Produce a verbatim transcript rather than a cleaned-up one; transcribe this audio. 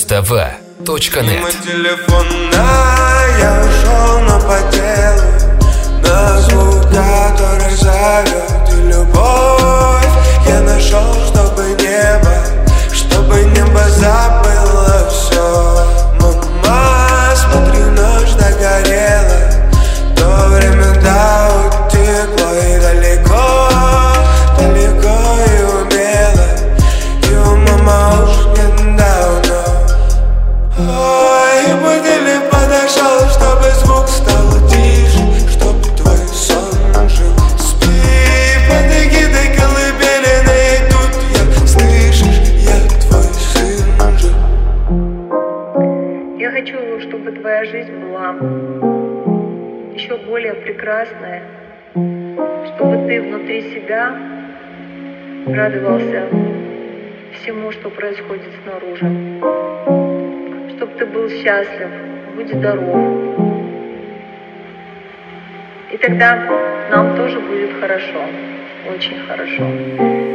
муз-тв точка нет. Мимо телефона я ушел, но по делу, на звук, который зовет, и любовь я нашел, чтобы небо, чтобы небо забыло все. Мама, смотри, ночь догорела, то время, да, утекло и далеко, далеко и умело, и у мама уж не давно. Ой, будильник подошел, чтобы звук стал тише, чтоб твой сон жил. Спи под эгидой колыбельной, и тут я, слышишь, я твой сын же. Я хочу, чтобы твоя жизнь была еще более прекрасная, чтобы ты внутри себя радовался всему, что происходит снаружи, чтобы ты был счастлив, будь здоров. И тогда нам тоже будет хорошо, очень хорошо.